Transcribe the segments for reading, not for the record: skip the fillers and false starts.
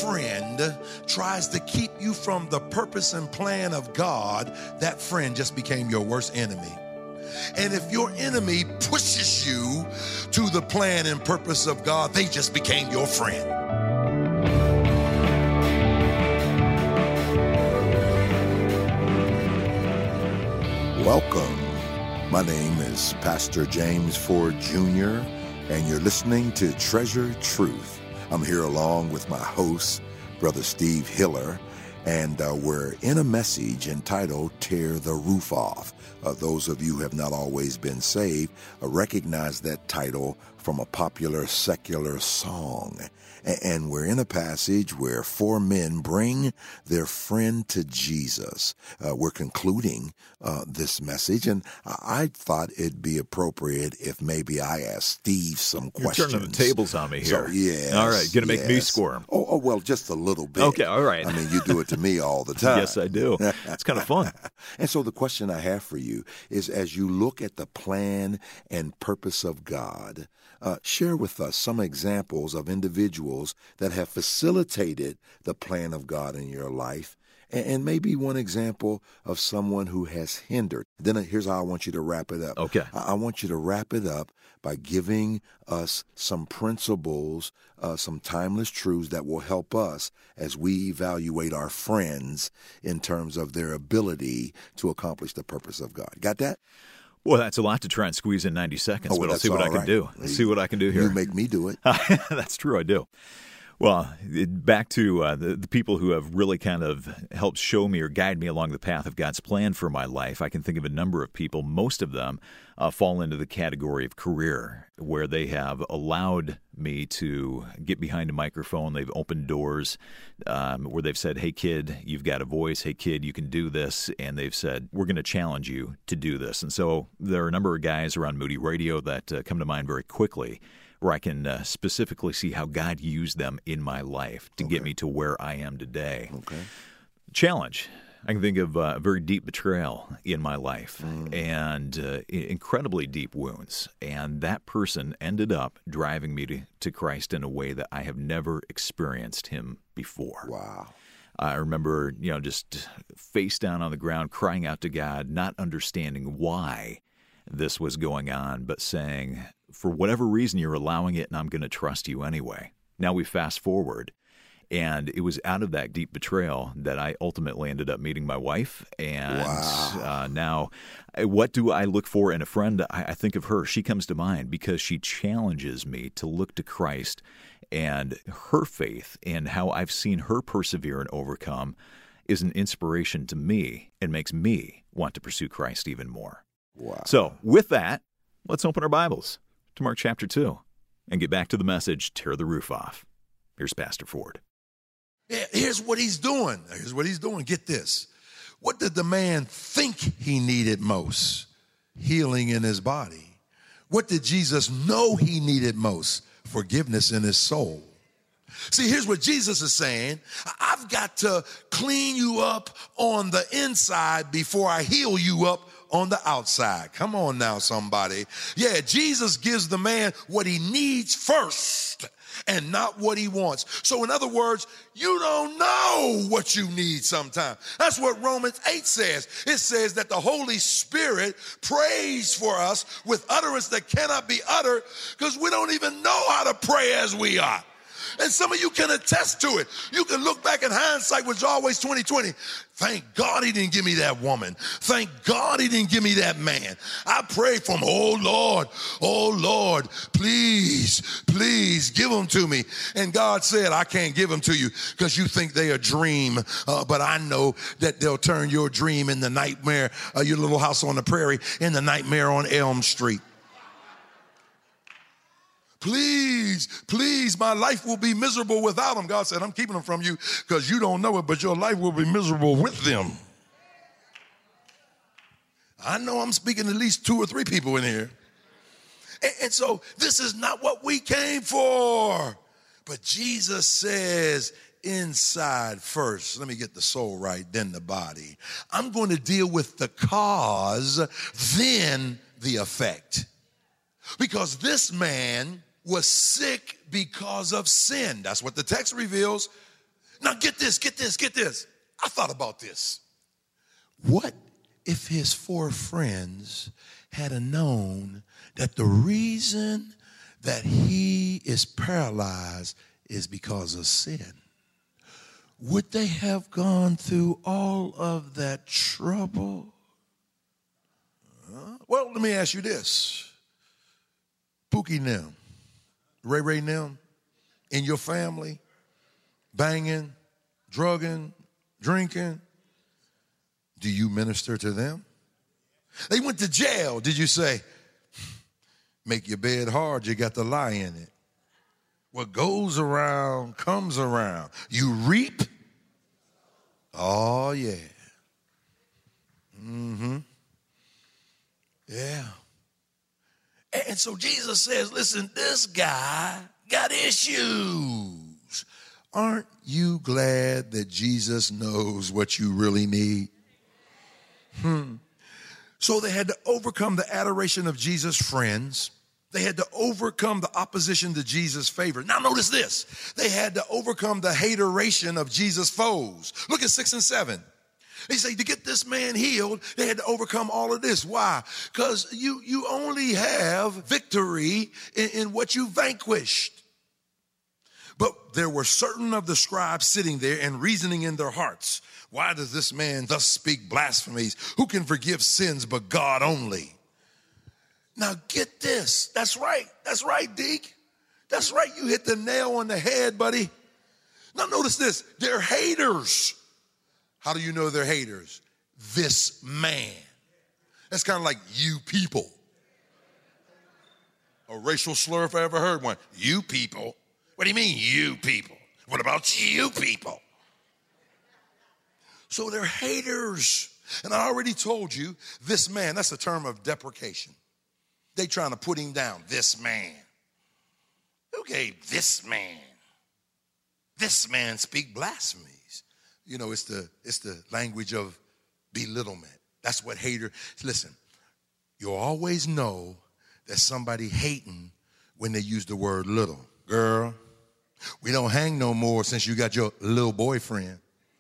friend tries to keep you from the purpose and plan of God, that friend just became your worst enemy. And if your enemy pushes you to the plan and purpose of God, they just became your friend. Welcome. My name is Pastor James Ford Jr., and you're listening to Treasure Truth. I'm here along with my host, Brother Steve Hiller, and we're in a message entitled Tear the Roof Off. Those of you who have not always been saved recognize that title from a popular secular song. And we're in a passage where four men bring their friend to Jesus. We're concluding this message, and I thought it'd be appropriate if maybe I asked Steve some questions. You're turning the tables on me here. So, yes. All right, going to make me squirm. Oh, well, just a little bit. Okay, all right. I mean, you do it to me all the time. Yes, I do. It's kind of fun. And so the question I have for you is, as you look at the plan and purpose of God, share with us some examples of individuals that have facilitated the plan of God in your life, and maybe one example of someone who has hindered. Then here's how I want you to wrap it up. Okay. I want you to wrap it up by giving us some principles, some timeless truths that will help us as we evaluate our friends in terms of their ability to accomplish the purpose of God. Got that? Well, that's a lot to try and squeeze in 90 seconds, but I'll see what I can do. See what I can do here. You make me do it. That's true, I do. Well, back to the people who have really kind of helped show me or guide me along the path of God's plan for my life. I can think of a number of people. Most of them fall into the category of career, where they have allowed me to get behind a microphone. They've opened doors where they've said, hey, kid, you've got a voice. Hey, kid, you can do this. And they've said, we're going to challenge you to do this. And so there are a number of guys around Moody Radio that come to mind very quickly, where I can specifically see how God used them in my life to get me to where I am today. Okay. Challenge. I can think of a very deep betrayal in my life and incredibly deep wounds. And that person ended up driving me to Christ in a way that I have never experienced him before. Wow. I remember, just face down on the ground, crying out to God, not understanding why this was going on, but saying, for whatever reason, you're allowing it, and I'm going to trust you anyway. Now we fast forward, and it was out of that deep betrayal that I ultimately ended up meeting my wife. And now, what do I look for in a friend? I think of her. She comes to mind because she challenges me to look to Christ, and her faith and how I've seen her persevere and overcome is an inspiration to me and makes me want to pursue Christ even more. Wow. So with that, let's open our Bibles to Mark chapter 2 and get back to the message, Tear the Roof Off. Here's Pastor Ford. Here's what he's doing. Get this. What did the man think he needed most? Healing in his body. What did Jesus know he needed most? Forgiveness in his soul. See, here's what Jesus is saying. I've got to clean you up on the inside before I heal you up on the outside. Come on now, somebody. Yeah, Jesus gives the man what he needs first and not what he wants. So in other words, you don't know what you need sometimes. That's what Romans 8 says. It says that the Holy Spirit prays for us with utterance that cannot be uttered because we don't even know how to pray as we ought. And some of you can attest to it. You can look back in hindsight, which is always 20/20. Thank God he didn't give me that woman. Thank God he didn't give me that man. I prayed for him. Oh Lord, please give them to me. And God said, I can't give them to you because you think they a dream. But I know that they'll turn your dream in the nightmare, your little house on the prairie, in the nightmare on Elm Street. Please, my life will be miserable without them. God said, I'm keeping them from you because you don't know it, but your life will be miserable with them. I know I'm speaking to at least 2 or 3 people in here. And so this is not what we came for. But Jesus says, inside first. Let me get the soul right, then the body. I'm going to deal with the cause, then the effect. Because this man was sick because of sin. That's what the text reveals. Now get this. I thought about this. What if his 4 friends had known that the reason that he is paralyzed is because of sin? Would they have gone through all of that trouble? Well, let me ask you this. Pookie Nim, Ray Nim, in your family, banging, drugging, drinking, do you minister to them? They went to jail. Did you say, make your bed hard, you got to lie in it? What goes around comes around. You reap. Oh, yeah. Yeah. And so Jesus says, listen, this guy got issues. Aren't you glad that Jesus knows what you really need? So they had to overcome the adoration of Jesus' friends. They had to overcome the opposition to Jesus' favor. Now notice this. They had to overcome the hateration of Jesus' foes. Look at 6 and 7. They say to get this man healed, they had to overcome all of this. Why? Because you only have victory in what you vanquished. But there were certain of the scribes sitting there and reasoning in their hearts. Why does this man thus speak blasphemies? Who can forgive sins but God only? Now get this. That's right. That's right, Deke. That's right. You hit the nail on the head, buddy. Now notice this. They're haters. How do you know they're haters? This man. That's kind of like you people. A racial slur if I ever heard one. You people. What do you mean, you people? What about you people? So they're haters. And I already told you, this man, that's a term of deprecation. They trying to put him down. This man. Who gave this man? This man speak blasphemies. You know, it's the language of belittlement. That's what hater. Listen, you'll always know that somebody hating when they use the word little. Girl, we don't hang no more since you got your little boyfriend.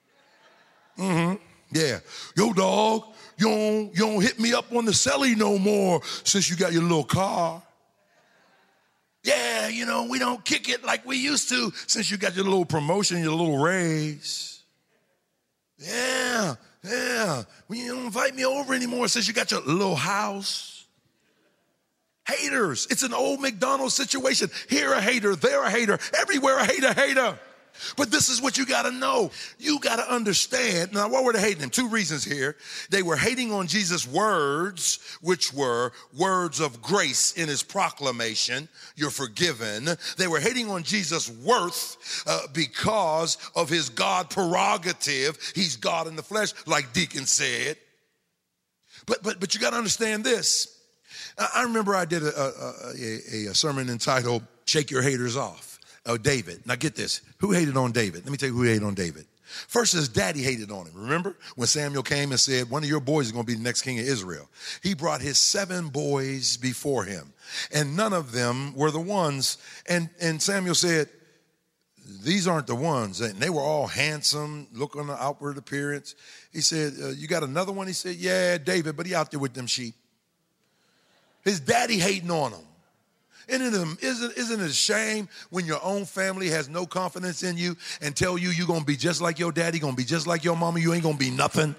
Yeah. Yo, dog, you don't hit me up on the celly no more since you got your little car. Yeah, you know, we don't kick it like we used to since you got your little promotion, your little raise. Yeah. Well, you don't invite me over anymore since you got your little house. Haters. It's an old McDonald's situation. Here a hater, there a hater, everywhere a hater. But this is what you got to know. You got to understand. Now, what were they hating him? 2 reasons here. They were hating on Jesus' words, which were words of grace in his proclamation. You're forgiven. They were hating on Jesus' worth because of his God prerogative. He's God in the flesh, like Deacon said. But you got to understand this. I remember I did a sermon entitled, Shake Your Haters Off. David. Now get this. Who hated on David? Let me tell you who hated on David. First, his daddy hated on him. Remember when Samuel came and said, one of your boys is going to be the next king of Israel. He brought his 7 boys before him, and none of them were the ones. And Samuel said, these aren't the ones. And they were all handsome, look on the outward appearance. He said, you got another one? He said, yeah, David, but he out there with them sheep. His daddy hating on him. Isn't it a shame when your own family has no confidence in you and tell you you're going to be just like your daddy, going to be just like your mama, you ain't going to be nothing?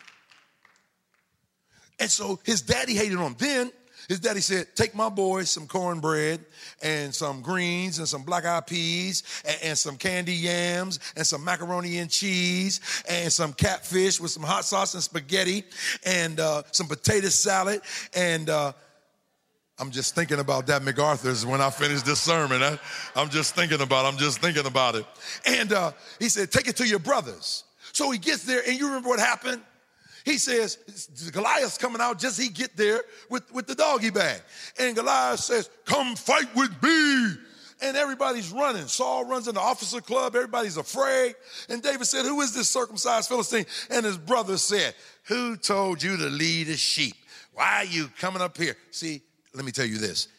And so his daddy hated on him. Then his daddy said, take my boys some cornbread and some greens and some black-eyed peas and some candy yams and some macaroni and cheese and some catfish with some hot sauce and spaghetti and some potato salad and I'm just thinking about that MacArthur's when I finish this sermon. I'm just thinking about it. And he said, take it to your brothers. So he gets there, and you remember what happened? He says, Goliath's coming out, just he get there with the doggy bag. And Goliath says, come fight with me. And everybody's running. Saul runs in the officer club. Everybody's afraid. And David said, who is this circumcised Philistine? And his brother said, who told you to lead a sheep? Why are you coming up here? See, let me tell you this.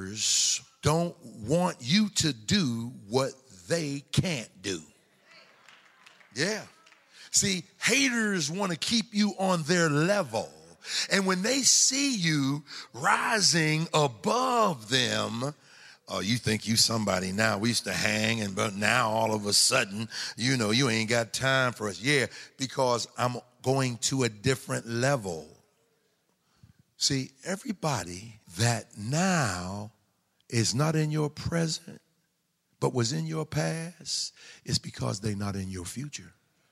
Haters don't want you to do what they can't do. Yeah. See, haters want to keep you on their level. And when they see you rising above them, oh, you think you somebody now. We used to hang, but now all of a sudden, you ain't got time for us. Yeah, because I'm going to a different level. See, everybody that now is not in your present, but was in your past, is because they're not in your future.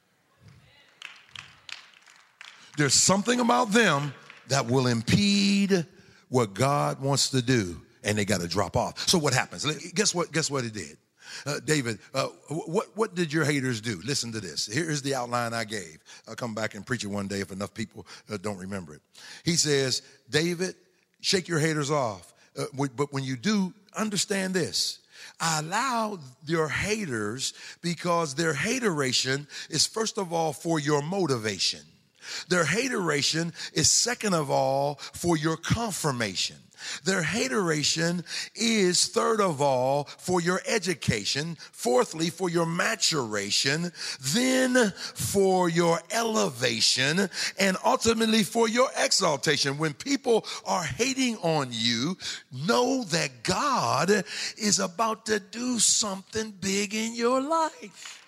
There's something about them that will impede what God wants to do, and they got to drop off. So what happens? Guess what it did? David, what did your haters do? Listen to this. Here's the outline I gave. I'll come back and preach it one day if enough people don't remember it. He says, David, shake your haters off. But when you do, understand this. I allow your haters because their hateration is, first of all, for your motivation. Their hateration is, second of all, for your confirmation. Their hateration is, third of all, for your education. Fourthly, for your maturation. Then for your elevation. And ultimately for your exaltation. When people are hating on you, know that God is about to do something big in your life.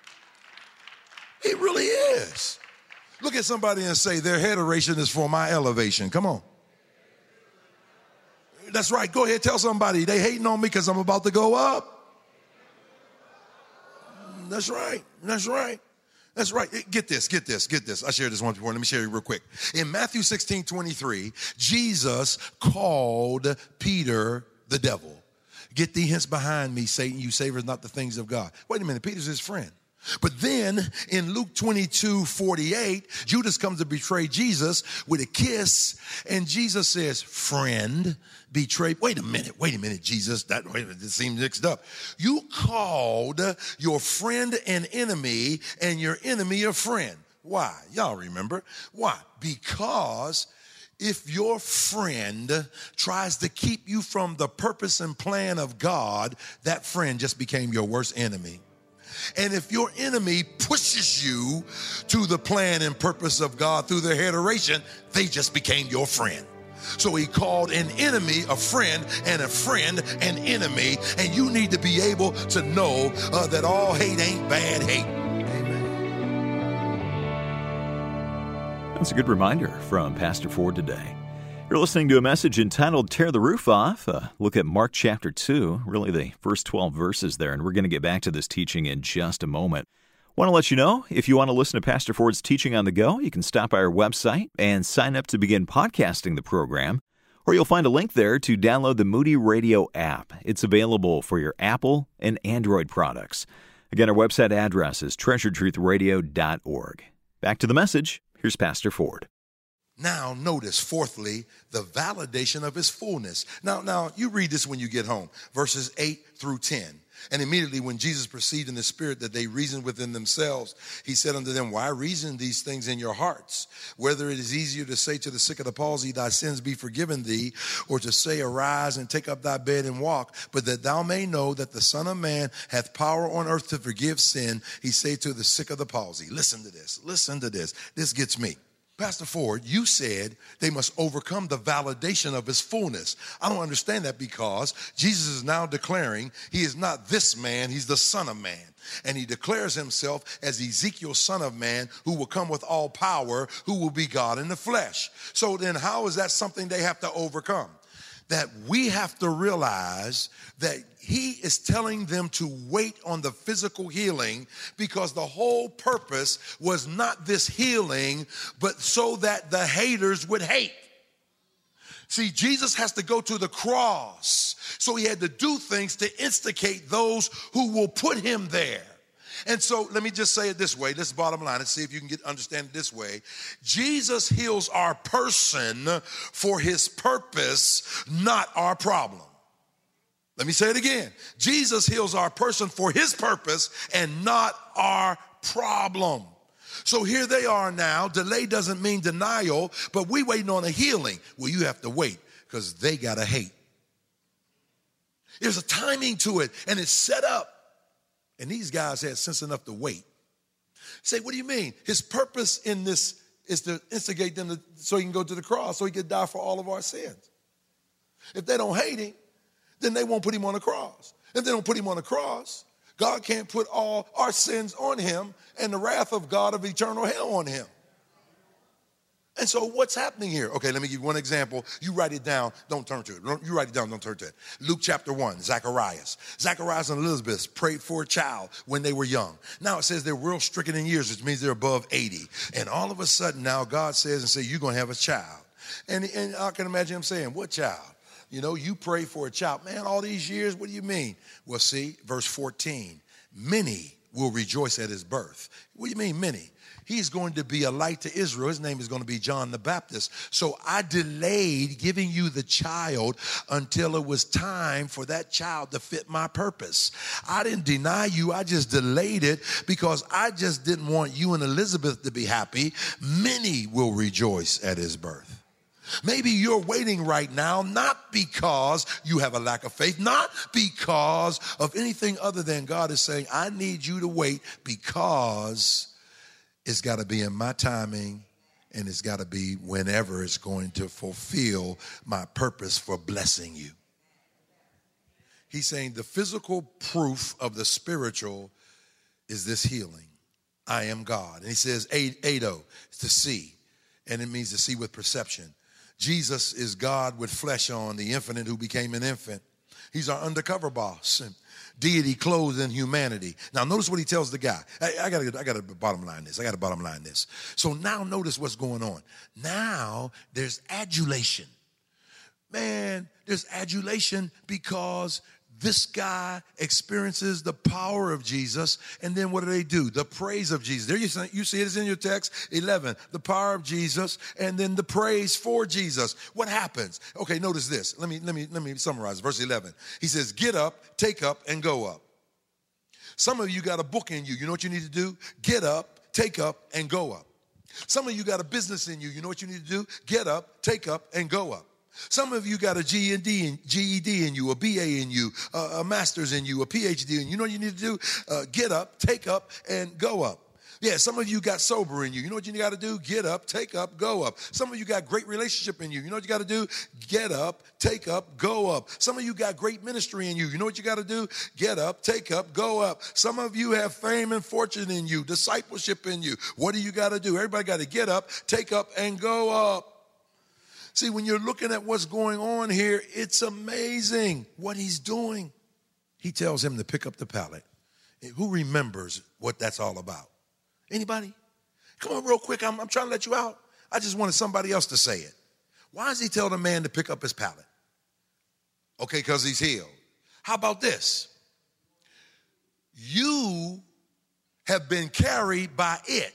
He really is. Look at somebody and say, their hateration is for my elevation. Come on. That's right. Go ahead, tell somebody they hating on me because I'm about to go up. That's right. That's right. That's right. Get this. I shared this once before. Let me share it real quick. In Matthew 16:23, Jesus called Peter the devil. Get thee hence behind me, Satan, you savors not the things of God. Wait a minute, Peter's his friend. But then in Luke 22:48, Judas comes to betray Jesus with a kiss, and Jesus says, friend, betray. Wait a minute, Jesus, that seems mixed up. You called your friend an enemy and your enemy a friend. Why? Y'all remember. Why? Because if your friend tries to keep you from the purpose and plan of God, that friend just became your worst enemy. And if your enemy pushes you to the plan and purpose of God through their hateration, they just became your friend. So he called an enemy a friend and a friend an enemy. And you need to be able to know that all hate ain't bad hate. Amen. That's a good reminder from Pastor Ford today. You're listening to a message entitled Tear the Roof Off. Look at Mark chapter 2, really the first 12 verses there, and we're going to get back to this teaching in just a moment. Want to let you know, if you want to listen to Pastor Ford's teaching on the go, you can stop by our website and sign up to begin podcasting the program, or you'll find a link there to download the Moody Radio app. It's available for your Apple and Android products. Again, our website address is treasuretruthradio.org. Back to the message. Here's Pastor Ford. Now, notice, fourthly, the validation of his fullness. Now, you read this when you get home, verses 8 through 10. And immediately when Jesus perceived in the Spirit that they reasoned within themselves, he said unto them, why reason these things in your hearts? Whether it is easier to say to the sick of the palsy, thy sins be forgiven thee, or to say, arise and take up thy bed and walk. But that thou may know that the Son of Man hath power on earth to forgive sin, he said to the sick of the palsy. Listen to this. This gets me. Pastor Ford, you said they must overcome the validation of his fullness. I don't understand that because Jesus is now declaring he is not this man, he's the Son of Man. And he declares himself as Ezekiel, Son of Man, who will come with all power, who will be God in the flesh. So then how is that something they have to overcome? That we have to realize that he is telling them to wait on the physical healing because the whole purpose was not this healing, but so that the haters would hate. See, Jesus has to go to the cross, so he had to do things to instigate those who will put him there. And so let me just say it this way. This is bottom line. Let's see if you can understand it this way. Jesus heals our person for his purpose, not our problem. Let me say it again. Jesus heals our person for his purpose and not our problem. So here they are now. Delay doesn't mean denial, but we waiting on a healing. Well, you have to wait because they got to hate. There's a timing to it, and it's set up. And these guys had sense enough to wait. Say, what do you mean? His purpose in this is to instigate them so he can go to the cross, so he could die for all of our sins. If they don't hate him, then they won't put him on the cross. If they don't put him on the cross, God can't put all our sins on him and the wrath of God of eternal hell on him. And so what's happening here? Okay, let me give you one example. You write it down, don't turn to it. You write it down, don't turn to it. Luke chapter 1, Zacharias. Zacharias and Elizabeth prayed for a child when they were young. Now it says they're real stricken in years, which means they're above 80. And all of a sudden now God says, you're going to have a child. And I can imagine him saying, what child? You know, you pray for a child. Man, all these years, what do you mean? Well, see, verse 14, many will rejoice at his birth. What do you mean, many? He's going to be a light to Israel. His name is going to be John the Baptist. So I delayed giving you the child until it was time for that child to fit my purpose. I didn't deny you. I just delayed it because I just didn't want you and Elizabeth to be happy. Many will rejoice at his birth. Maybe you're waiting right now, not because you have a lack of faith, not because of anything other than God is saying, I need you to wait because it's got to be in my timing, and it's got to be whenever it's going to fulfill my purpose for blessing you. He's saying the physical proof of the spiritual is this healing. I am God. And he says, Ado, it's to see, and it means to see with perception. Jesus is God with flesh on, the infinite who became an infant. He's our undercover boss. And deity clothed in humanity. Now notice what he tells the guy. I got to bottom line this. So now notice what's going on. Now there's adulation. Man, there's adulation because this guy experiences the power of Jesus, and then what do? The praise of Jesus. There you see it is in your text, 11, the power of Jesus, and then the praise for Jesus. What happens? Okay, notice this. Let me summarize. Verse 11. He says, get up, take up, and go up. Some of you got a book in you. You know what you need to do? Get up, take up, and go up. Some of you got a business in you. You know what you need to do? Get up, take up, and go up. Some of you got a GED in you, a BA in you, a master's in you, a PhD in you. You know what you need to do? Get up, take up, and go up. Yeah, some of you got sober in you. You know what you got to do? Get up, take up, go up. Some of you got great relationship in you. You know what you got to do? Get up, take up, go up. Some of you got great ministry in you. You know what you got to do? Get up, take up, go up. Some of you have fame and fortune in you, discipleship in you. What do you got to do? Everybody got to get up, take up, and go up. See, when you're looking at what's going on here, it's amazing what he's doing. He tells him to pick up the pallet. Who remembers what that's all about? Anybody? Come on real quick. I'm trying to let you out. I just wanted somebody else to say it. Why does he tell the man to pick up his pallet? Okay, because he's healed. How about this? You have been carried by it.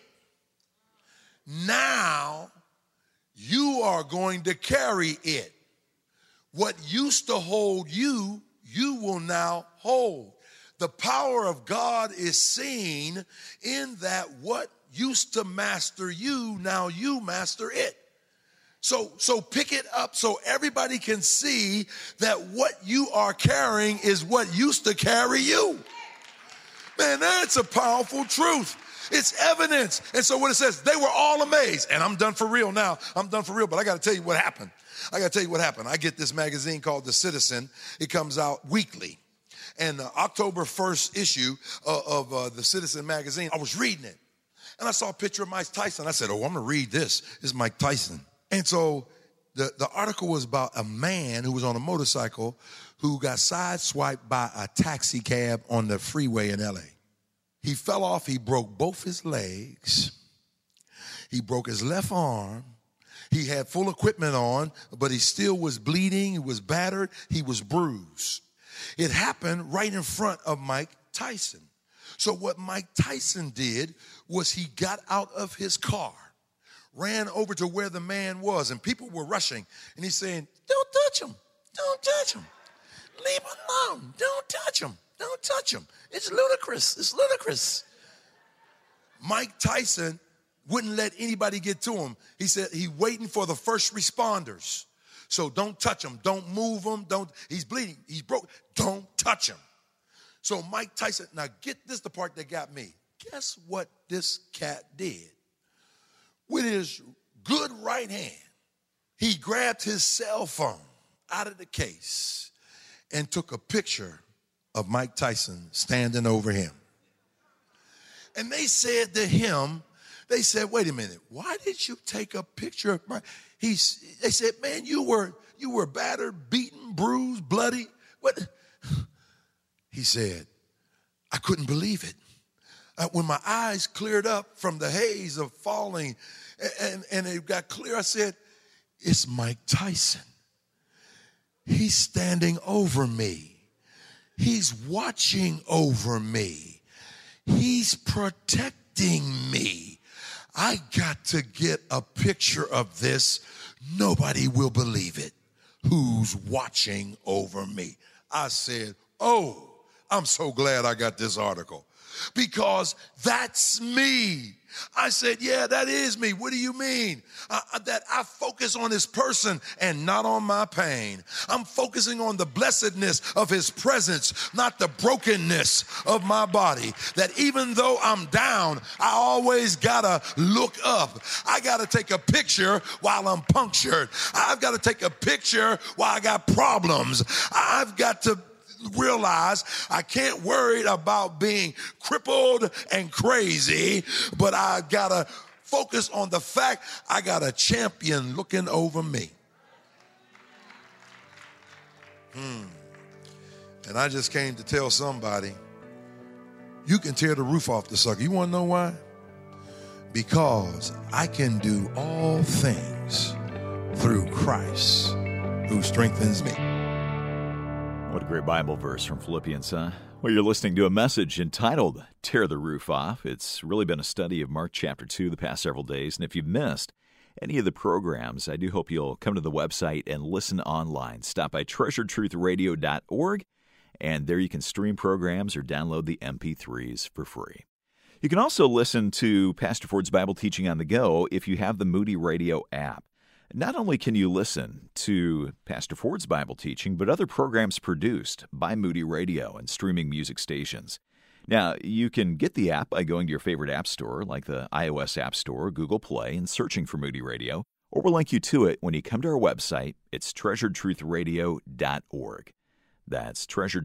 Now you are going to carry it. What used to hold you, you will now hold. The power of God is seen in that what used to master you, now you master it. So pick it up so everybody can see that what you are carrying is what used to carry you. Man, that's a powerful truth. It's evidence. And so what it says, they were all amazed. And I'm done for real now. But I got to tell you what happened. I get this magazine called The Citizen. It comes out weekly. And the October 1st issue of The Citizen magazine, I was reading it. And I saw a picture of Mike Tyson. I said, I'm going to read this. This is Mike Tyson. And so the article was about a man who was on a motorcycle who got sideswiped by a taxi cab on the freeway in L.A. He fell off. He broke both his legs. He broke his left arm. He had full equipment on, but he still was bleeding. He was battered. He was bruised. It happened right in front of Mike Tyson. So what Mike Tyson did was he got out of his car, ran over to where the man was, and people were rushing. And he's saying, don't touch him. Don't touch him. Leave him alone. Don't touch him. Don't touch him. It's ludicrous. It's ludicrous. Mike Tyson wouldn't let anybody get to him. He said he's waiting for the first responders. So don't touch him. Don't move him. He's bleeding. He's broke. Don't touch him. So Mike Tyson, now get this the part that got me. guess what this cat did? With his good right hand, he grabbed his cell phone out of the case and took a picture of Mike Tyson standing over him. And they said to him, they said, wait a minute, why did you take a picture of Mike? They said, man, you were battered, beaten, bruised, bloody. What? He said, I couldn't believe it. When my eyes cleared up from the haze of falling and it got clear, I said, it's Mike Tyson. He's standing over me. He's watching over me. He's protecting me. I got to get a picture of this. Nobody will believe it. Who's watching over me? I said, oh, I'm so glad I got this article because that's me. I said, yeah, that is me. What do you mean? That I focus on his person and not on my pain. I'm focusing on the blessedness of his presence, not the brokenness of my body. That even though I'm down, I always gotta look up. I gotta take a picture while I'm punctured. I've got to take a picture while I got problems. I've got to realize I can't worry about being crippled and crazy, but I gotta focus on the fact I got a champion looking over me. And I just came to tell somebody, you can tear the roof off the sucker. You want to know why? Because I can do all things through Christ who strengthens me. What a great Bible verse from Philippians, huh? Well, you're listening to a message entitled Tear the Roof Off. It's really been a study of Mark chapter 2 the past several days. And if you've missed any of the programs, I do hope you'll come to the website and listen online. Stop by treasuretruthradio.org, and there you can stream programs or download the MP3s for free. You can also listen to Pastor Ford's Bible Teaching on the Go if you have the Moody Radio app. Not only can you listen to Pastor Ford's Bible teaching, but other programs produced by Moody Radio and streaming music stations. Now, you can get the app by going to your favorite app store, like the iOS App Store or Google Play, and searching for Moody Radio, or we'll link you to it when you come to our website. It's treasuretruthradio.org. That's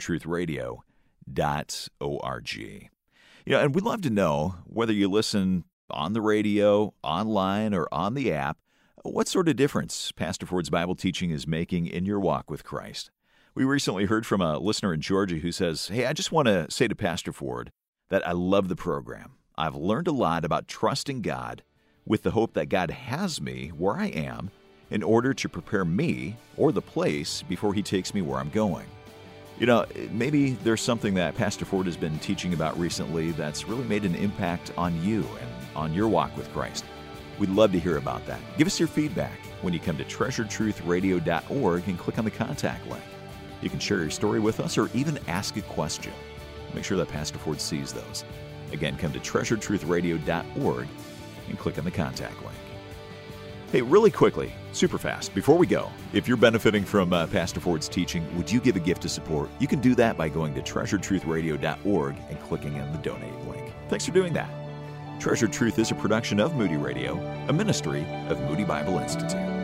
treasuretruthradio.org. And we'd love to know whether you listen on the radio, online, or on the app, what sort of difference Pastor Ford's Bible teaching is making in your walk with Christ. We recently heard from a listener in Georgia who says, hey, I just want to say to Pastor Ford that I love the program. I've learned a lot about trusting God with the hope that God has me where I am in order to prepare me or the place before he takes me where I'm going. Maybe there's something that Pastor Ford has been teaching about recently that's really made an impact on you and on your walk with Christ. We'd love to hear about that. Give us your feedback when you come to treasuretruthradio.org and click on the contact link. You can share your story with us or even ask a question. Make sure that Pastor Ford sees those. Again, come to treasuretruthradio.org and click on the contact link. Hey, really quickly, super fast, before we go, if you're benefiting from Pastor Ford's teaching, would you give a gift to support? You can do that by going to treasuretruthradio.org and clicking on the donate link. Thanks for doing that. Treasured Truth is a production of Moody Radio, a ministry of Moody Bible Institute.